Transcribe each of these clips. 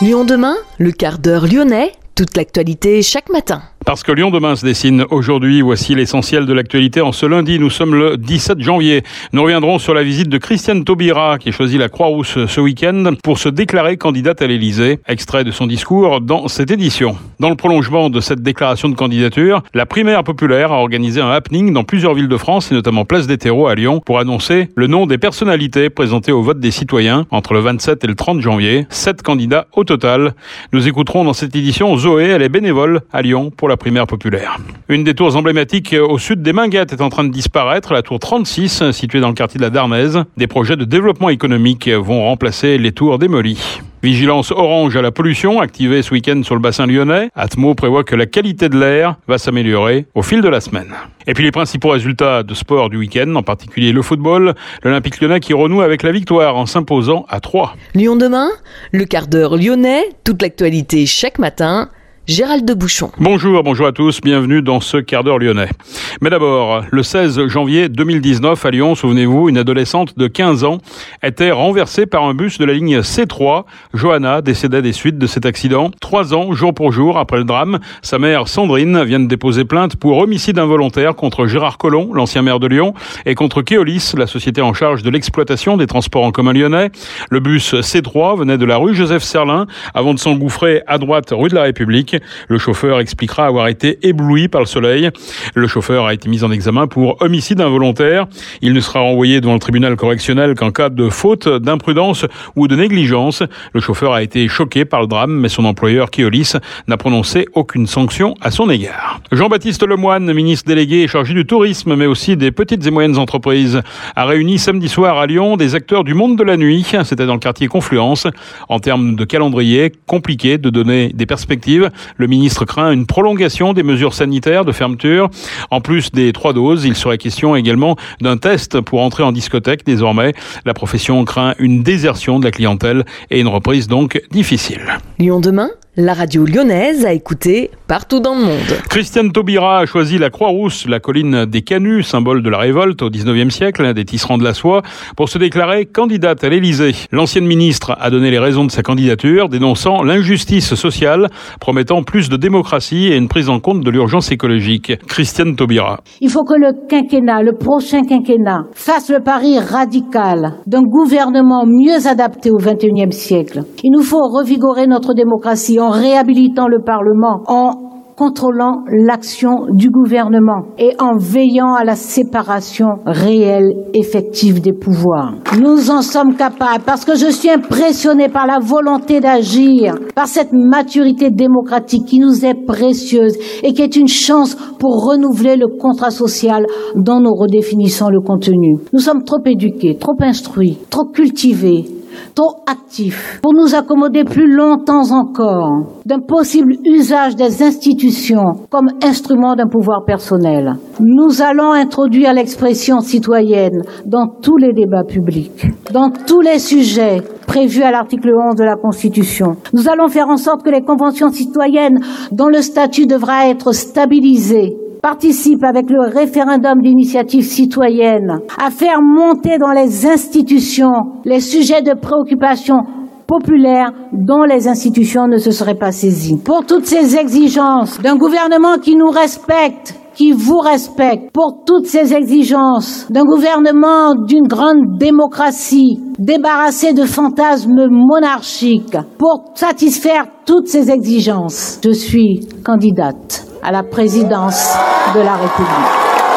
Lyon demain, le quart d'heure lyonnais, toute l'actualité chaque matin. Parce que Lyon demain se dessine aujourd'hui, voici l'essentiel de l'actualité en ce lundi. Nous sommes le 17 janvier. Nous reviendrons sur la visite de Christiane Taubira qui choisit la Croix-Rousse ce week-end pour se déclarer candidate à l'Élysée. Extrait de son discours dans cette édition. Dans le prolongement de cette déclaration de candidature, la primaire populaire a organisé un happening dans plusieurs villes de France et notamment Place des Terreaux à Lyon pour annoncer le nom des personnalités présentées au vote des citoyens entre le 27 et le 30 janvier. 7 candidats au total. Nous écouterons dans cette édition Zoé, elle est bénévole à Lyon pour la primaire populaire. Une des tours emblématiques au sud des Minguettes est en train de disparaître, la tour 36, située dans le quartier de la Darnaise. Des projets de développement économique vont remplacer les tours démolies. Vigilance orange à la pollution activée ce week-end sur le bassin lyonnais. Atmo prévoit que la qualité de l'air va s'améliorer au fil de la semaine. Et puis les principaux résultats de sport du week-end, en particulier le football, l'Olympique lyonnais qui renoue avec la victoire en s'imposant à 3. Lyon demain, le quart d'heure lyonnais, toute l'actualité chaque matin. Gérald de Bouchon. Bonjour à tous, bienvenue dans ce quart d'heure lyonnais. Mais d'abord, le 16 janvier 2019 à Lyon, souvenez-vous, une adolescente de 15 ans était renversée par un bus de la ligne C3. Johanna décédait des suites de cet accident. 3 ans, jour pour jour, après le drame, sa mère Sandrine vient de déposer plainte pour homicide involontaire contre Gérard Collomb, l'ancien maire de Lyon, et contre Keolis, la société en charge de l'exploitation des transports en commun lyonnais. Le bus C3 venait de la rue Joseph Serlin avant de s'engouffrer à droite rue de la République. Le chauffeur expliquera avoir été ébloui par le soleil. Le chauffeur a été mis en examen pour homicide involontaire. Il ne sera renvoyé devant le tribunal correctionnel qu'en cas de faute, d'imprudence ou de négligence. Le chauffeur a été choqué par le drame, mais son employeur Keolis n'a prononcé aucune sanction à son égard. Jean-Baptiste Lemoyne, ministre délégué chargé du tourisme, mais aussi des petites et moyennes entreprises, a réuni samedi soir à Lyon des acteurs du monde de la nuit. C'était dans le quartier Confluence. En termes de calendrier, compliqué de donner des perspectives. Le ministre craint une prolongation des mesures sanitaires de fermeture. En plus des 3 doses, il serait question également d'un test pour entrer en discothèque désormais. La profession craint une désertion de la clientèle et une reprise donc difficile. Lyon demain, la radio lyonnaise a écouté partout dans le monde. Christiane Taubira a choisi la Croix-Rousse, la colline des Canuts, symbole de la révolte au 19e siècle, des tisserands de la soie, pour se déclarer candidate à l'Élysée. L'ancienne ministre a donné les raisons de sa candidature, dénonçant l'injustice sociale, promettant plus de démocratie et une prise en compte de l'urgence écologique. Christiane Taubira. Il faut que le prochain quinquennat, fasse le pari radical d'un gouvernement mieux adapté au 21e siècle. Il nous faut revigorer notre démocratie en réhabilitant le Parlement, en contrôlant l'action du gouvernement et en veillant à la séparation réelle, effective des pouvoirs. Nous en sommes capables parce que je suis impressionnée par la volonté d'agir, par cette maturité démocratique qui nous est précieuse et qui est une chance pour renouveler le contrat social dont nous redéfinissons le contenu. Nous sommes trop éduqués, trop instruits, trop cultivés, trop actifs pour nous accommoder plus longtemps encore d'un possible usage des institutions comme instrument d'un pouvoir personnel. Nous allons introduire l'expression citoyenne dans tous les débats publics, dans tous les sujets prévus à l'article 11 de la Constitution. Nous allons faire en sorte que les conventions citoyennes dont le statut devra être stabilisé participe avec le référendum d'initiative citoyenne à faire monter dans les institutions les sujets de préoccupation populaire dont les institutions ne se seraient pas saisies. Pour toutes ces exigences d'un gouvernement qui nous respecte, qui vous respecte, pour toutes ces exigences d'un gouvernement d'une grande démocratie, débarrassé de fantasmes monarchiques, pour satisfaire toutes ces exigences, je suis candidate à la présidence de la République.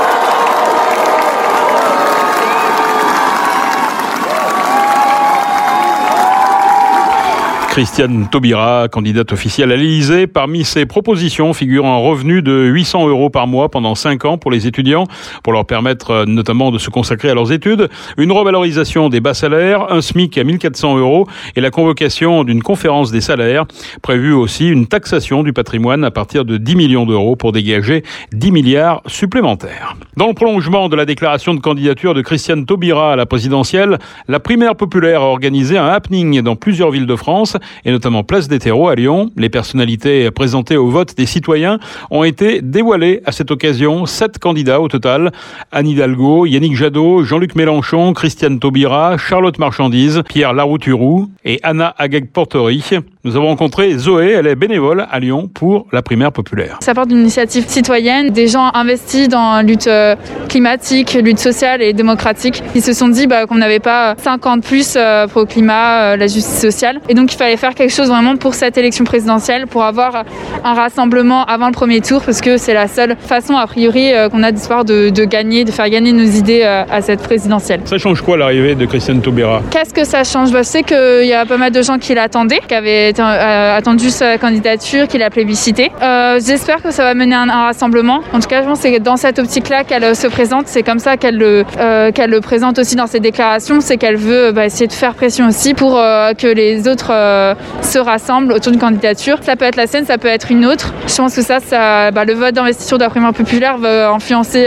Christiane Taubira, candidate officielle à l'Élysée. Parmi ses propositions figure un revenu de 800 € par mois pendant 5 ans pour les étudiants, pour leur permettre notamment de se consacrer à leurs études, une revalorisation des bas salaires, un SMIC à 1400 € et la convocation d'une conférence des salaires. Prévue aussi une taxation du patrimoine à partir de 10 millions d'euros pour dégager 10 milliards supplémentaires. Dans le prolongement de la déclaration de candidature de Christiane Taubira à la présidentielle, la primaire populaire a organisé un happening dans plusieurs villes de France. et notamment place des Terreaux à Lyon. Les personnalités présentées au vote des citoyens ont été dévoilées à cette occasion. 7 candidats au total. Anne Hidalgo, Yannick Jadot, Jean-Luc Mélenchon, Christiane Taubira, Charlotte Marchandise, Pierre Larouturou et Anna Agag-Portery. Nous avons rencontré Zoé, elle est bénévole à Lyon pour la primaire populaire. Ça part d'une initiative citoyenne, des gens investis dans la lutte climatique, lutte sociale et démocratique. Ils se sont dit qu'on n'avait pas 50 plus pour le climat, la justice sociale. Et donc il fallait faire quelque chose vraiment pour cette élection présidentielle, pour avoir un rassemblement avant le premier tour, parce que c'est la seule façon, a priori, qu'on a d'espoir de gagner, de faire gagner nos idées à cette présidentielle. Ça change quoi l'arrivée de Christiane Taubira ? Qu'est-ce que ça change ? Je sais qu'il y a pas mal de gens qui l'attendaient, qui avaient attendu sa candidature, qui l'a plébiscité. J'espère que ça va mener à un rassemblement. En tout cas, je pense que c'est dans cette optique-là qu'elle se présente. C'est comme ça qu'elle le présente aussi dans ses déclarations. C'est qu'elle veut essayer de faire pression aussi pour que les autres se rassemblent autour d'une candidature. Ça peut être la sienne, ça peut être une autre. Je pense que le vote d'investiture de la primaire populaire va influencer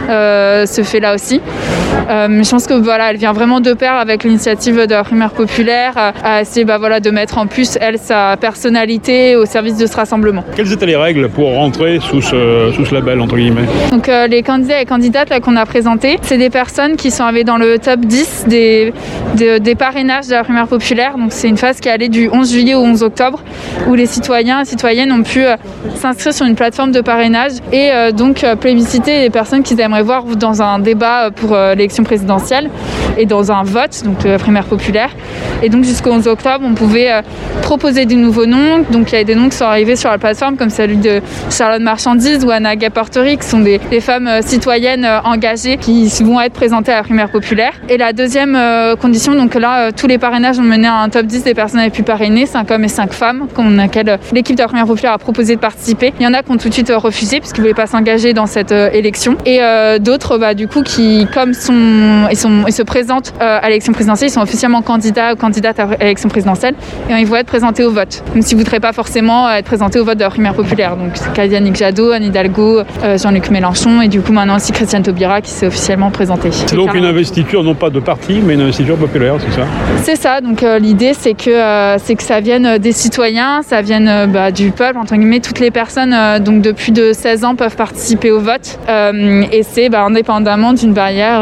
ce fait-là aussi. Je pense que elle vient vraiment de pair avec l'initiative de la primaire populaire à essayer de mettre en plus sa personnalité au service de ce rassemblement. Quelles étaient les règles pour rentrer sous ce label, entre guillemets ? Donc les candidats et candidates qu'on a présentés, c'est des personnes qui sont arrivées dans le top 10 des parrainages de la primaire populaire. Donc c'est une phase qui est allée du 11 juillet au 11 octobre où les citoyens et citoyennes ont pu s'inscrire sur une plateforme de parrainage et donc plébisciter les personnes qu'ils aimeraient voir dans un débat pour l'élection présidentielle et dans un vote, donc de la primaire populaire. Et donc jusqu'au 11 octobre, on pouvait proposer des nouveaux noms. Donc il y a des noms qui sont arrivés sur la plateforme comme celui de Charlotte Marchandise ou Anna Agag-Portery, qui sont des femmes citoyennes engagées qui vont être présentées à la primaire populaire. Et la deuxième condition, donc là, tous les parrainages ont mené à un top 10 des personnes les plus parrainées, 5 hommes et 5 femmes, auxquelles l'équipe de la primaire populaire a proposé de participer. Il y en a qui ont tout de suite refusé puisqu'ils ne voulaient pas s'engager dans cette élection. Et d'autres, qui, comme ils se présentent à l'élection présidentielle, ils sont officiellement candidats ou candidates à l'élection présidentielle et ils vont être présentés au vote. Même s'ils ne voudraient pas forcément être présentés au vote de la primaire populaire. Donc c'est Yannick Jadot, Anne Hidalgo, Jean-Luc Mélenchon et du coup maintenant aussi Christiane Taubira qui s'est officiellement présentée. C'est donc une investiture non pas de parti mais une investiture populaire, c'est ça ? C'est ça, donc l'idée c'est que ça vienne des citoyens, ça vienne du peuple, entre guillemets, toutes les personnes donc de plus de 16 ans peuvent participer au vote et c'est indépendamment d'une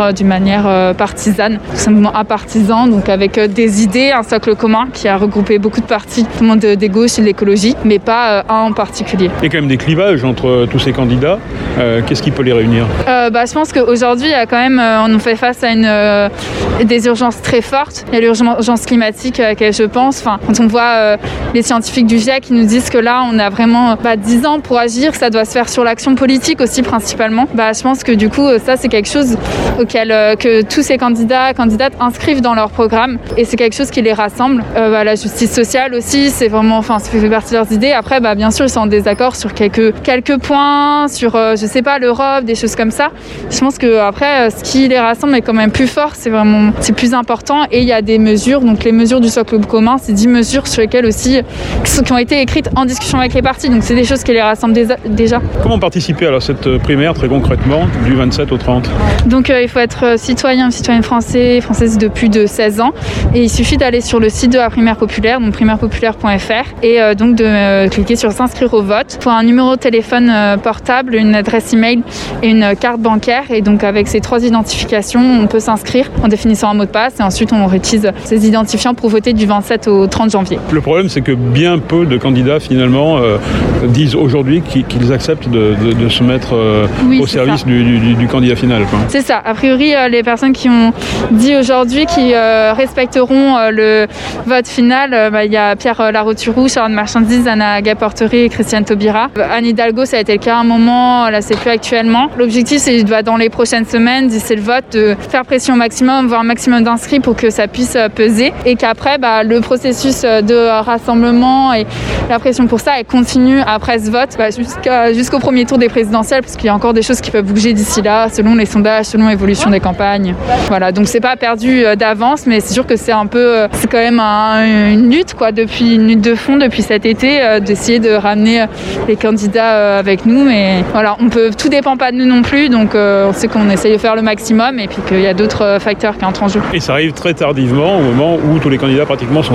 manière partisane, tout simplement apartisan, donc avec des idées, un socle commun qui a regroupé beaucoup de partis, tout le monde des gauches et de l'écologie, mais pas un en particulier. Il y a quand même des clivages entre tous ces candidats. Qu'est-ce qui peut les réunir ? Je pense qu'aujourd'hui, il y a quand même, on fait face à des urgences très fortes. Il y a l'urgence climatique à laquelle je pense. Quand on voit les scientifiques du GIEC qui nous disent que là, on a vraiment 10 ans pour agir, que ça doit se faire sur l'action politique aussi principalement. Je pense que du coup, ça c'est quelque chose auquel que tous ces candidats, candidates inscrivent dans leur programme et c'est quelque chose qui les rassemble. La justice sociale aussi, c'est vraiment, ça fait partie de leurs idées. Après, bien sûr, ils sont en désaccord sur quelques points, sur, l'Europe, des choses comme ça. Je pense que après, ce qui les rassemble est quand même plus fort, c'est plus important et il y a des mesures, donc les mesures du socle commun, c'est 10 mesures sur lesquelles aussi, qui ont été écrites en discussion avec les partis, donc c'est des choses qui les rassemblent déjà. Comment participer à cette primaire très concrètement du 27 au 30 ? Donc il faut être citoyenne française de plus de 16 ans et il suffit d'aller sur le site de la primaire populaire, donc primairepopulaire.fr et donc de cliquer sur s'inscrire au vote. Il faut un numéro de téléphone portable, une adresse email et une carte bancaire et donc avec ces 3 identifications, on peut s'inscrire en définissant un mot de passe et ensuite on réutilise ces identifiants pour voter du 27 au 30 janvier. Le problème, c'est que bien peu de candidats finalement disent aujourd'hui qu'ils acceptent de se mettre au service du candidat final. C'est ça. A priori, les personnes qui ont dit aujourd'hui qu'ils respecteront le vote final, il y a Pierre Larouturou, Charlotte Marchandise, Anna Agag-Portery et Christiane Taubira. Anne Hidalgo, ça a été le cas à un moment, là c'est plus actuellement. L'objectif, c'est dans les prochaines semaines, d'ici le vote, de faire pression au maximum, voir un maximum d'inscrits pour que ça puisse peser et qu'après, le processus de rassemblement et la pression pour ça, elle continue après ce vote jusqu'au premier tour des présidentielles parce qu'il y a encore des choses qui peuvent bouger d'ici là, selon les sondages, selon l'évolution des campagnes. Voilà, donc c'est pas perdu d'avance, mais c'est sûr que c'est c'est quand même une lutte, une lutte de fond depuis cet été, d'essayer de ramener les candidats avec nous, mais voilà, tout dépend pas de nous non plus, donc on sait qu'on essaye de faire le maximum et puis qu'il y a d'autres facteurs qui entrent en jeu. Et ça arrive très tardivement, au moment où tous les candidats pratiquement sont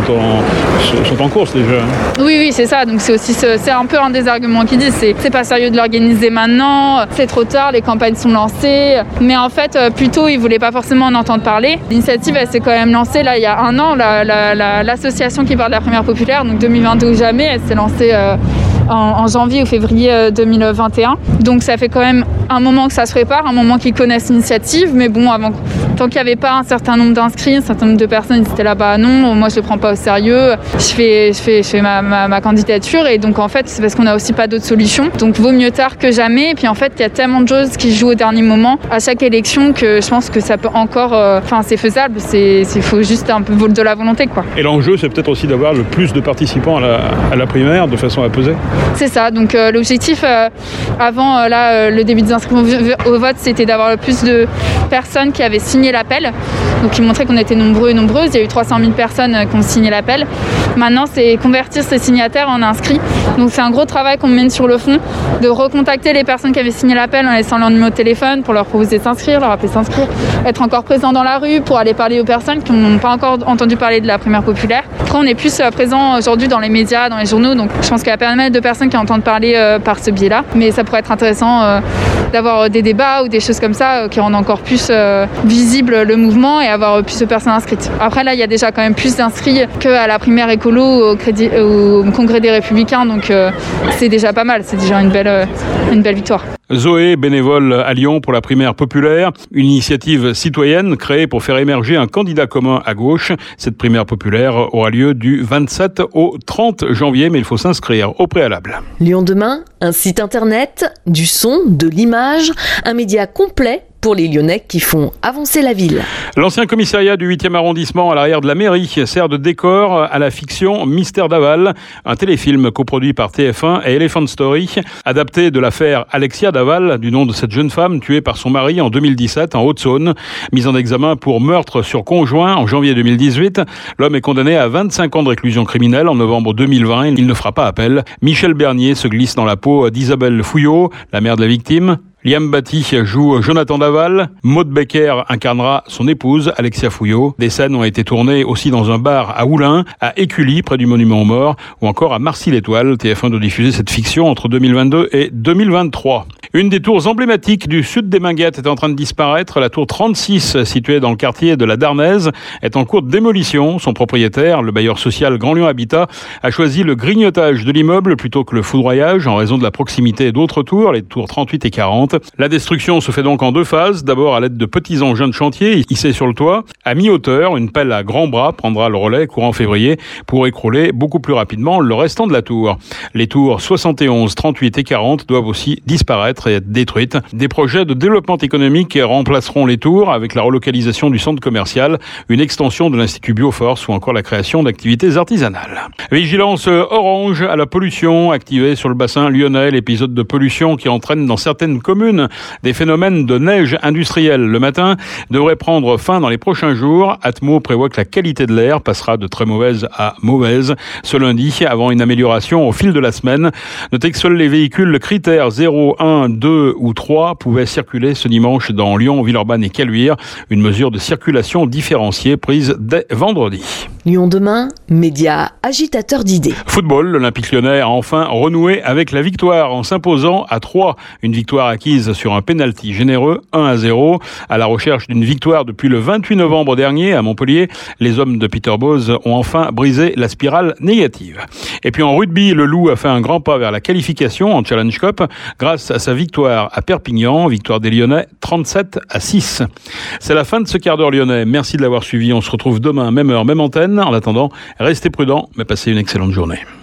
sont en course déjà. Oui, c'est ça. Donc c'est un peu un des arguments qu'ils disent. C'est pas sérieux de l'organiser maintenant, c'est trop tard, les campagnes sont lancées. Mais en fait, plutôt, ils voulaient pas forcément en entendre parler. L'initiative, elle s'est quand même lancée là il y a un an. L'association qui parle de la primaire populaire, donc 2022 ou jamais, elle s'est lancée en janvier ou février 2021. Donc ça fait quand même un moment que ça se prépare, un moment qu'ils connaissent l'initiative. Mais bon, tant qu'il n'y avait pas un certain nombre d'inscrits, un certain nombre de personnes, ils étaient là, bah non, moi je le prends pas au sérieux, je fais ma candidature. Et donc en fait, c'est parce qu'on n'a aussi pas d'autres solutions. Donc vaut mieux tard que jamais. Et puis en fait, il y a tellement de choses qui se jouent au dernier moment à chaque élection que je pense que ça peut encore... c'est faisable, il faut juste un peu de la volonté, quoi. Et l'enjeu, c'est peut-être aussi d'avoir le plus de participants à la primaire de façon à peser. C'est ça. Donc l'objectif avant le début des inscriptions au vote, c'était d'avoir le plus de personnes qui avaient signé l'appel. Donc ils montraient qu'on était nombreux et nombreuses. Il y a eu 300 000 personnes qui ont signé l'appel. Maintenant, c'est convertir ces signataires en inscrits. Donc c'est un gros travail qu'on mène sur le fond, de recontacter les personnes qui avaient signé l'appel en laissant leur numéro de téléphone pour leur proposer de s'inscrire, leur appeler s'inscrire, être encore présent dans la rue pour aller parler aux personnes qui n'ont pas encore entendu parler de la primaire populaire. Après, on est plus présent aujourd'hui dans les médias, dans les journaux. Donc je pense qu'il y a pas mal de personnes qui entendent parler par ce biais-là. Mais ça pourrait être intéressant d'avoir des débats ou des choses comme ça qui rendent encore plus visible le mouvement et avoir plus de personnes inscrites. Après là, il y a déjà quand même plus d'inscrits qu'à la primaire écolo ou au Congrès des Républicains, donc c'est déjà pas mal, c'est déjà une belle victoire. Zoé, bénévole à Lyon pour la primaire populaire, une initiative citoyenne créée pour faire émerger un candidat commun à gauche. Cette primaire populaire aura lieu du 27 au 30 janvier, mais il faut s'inscrire au préalable. Lyon demain, un site internet, du son, de l'image, un média complet pour les Lyonnais qui font avancer la ville. L'ancien commissariat du 8e arrondissement à l'arrière de la mairie sert de décor à la fiction Mystère d'Aval, un téléfilm coproduit par TF1 et Elephant Story, adapté de l'affaire Alexia Daval, du nom de cette jeune femme tuée par son mari en 2017 en Haute-Saône. Mise en examen pour meurtre sur conjoint en janvier 2018, l'homme est condamné à 25 ans de réclusion criminelle en novembre 2020. Il ne fera pas appel. Michel Bernier se glisse dans la peau d'Isabelle Fouillot, la mère de la victime. Liam Batty joue Jonathan Daval. Maud Becker incarnera son épouse, Alexia Fouillot. Des scènes ont été tournées aussi dans un bar à Oulin, à Écully, près du Monument aux Morts, ou encore à Marcy-l'Étoile. TF1 doit diffuser cette fiction entre 2022 et 2023. Une des tours emblématiques du sud des Minguettes est en train de disparaître. La tour 36, située dans le quartier de la Darnaise, est en cours de démolition. Son propriétaire, le bailleur social Grand Lyon Habitat, a choisi le grignotage de l'immeuble plutôt que le foudroyage en raison de la proximité d'autres tours, les tours 38 et 40. La destruction se fait donc en deux phases. D'abord à l'aide de petits engins de chantier hissés sur le toit. À mi-hauteur, une pelle à grands bras prendra le relais courant février pour écrouler beaucoup plus rapidement le restant de la tour. Les tours 71, 38 et 40 doivent aussi disparaître et être détruites. Des projets de développement économique remplaceront les tours avec la relocalisation du centre commercial, une extension de l'Institut Bioforce ou encore la création d'activités artisanales. Vigilance orange à la pollution activée sur le bassin lyonnais. L'épisode de pollution qui entraîne dans certaines communes des phénomènes de neige industrielle le matin devrait prendre fin dans les prochains jours. Atmo prévoit que la qualité de l'air passera de très mauvaise à mauvaise ce lundi avant une amélioration au fil de la semaine. Notez que seuls les véhicules critères 0, 1, 2 ou 3 pouvaient circuler ce dimanche dans Lyon, Villeurbanne et Caluire. Une mesure de circulation différenciée prise dès vendredi. Lyon demain, média agitateur d'idées. Football, l'Olympique Lyonnais a enfin renoué avec la victoire en s'imposant à 3. Une victoire acquise sur un pénalty généreux, 1-0. À la recherche d'une victoire depuis le 28 novembre dernier à Montpellier, les hommes de Peter Bosz ont enfin brisé la spirale négative. Et puis en rugby, le Loup a fait un grand pas vers la qualification en Challenge Cup grâce à sa victoire à Perpignan, victoire des Lyonnais 37-6. C'est la fin de ce quart d'heure lyonnais. Merci de l'avoir suivi. On se retrouve demain, même heure, même antenne. En attendant, restez prudents, mais passez une excellente journée.